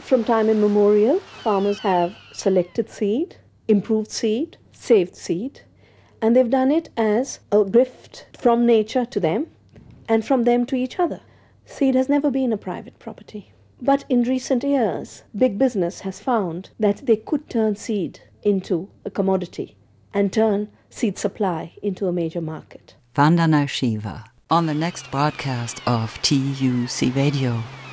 From time immemorial, farmers have selected seed, improved seed, saved seed, and they've done it as a gift from nature to them and from them to each other. Seed has never been a private property. But in recent years, big business has found that they could turn seed into a commodity and turn seed supply into a major market. Vandana Shiva on the next broadcast of TUC Radio.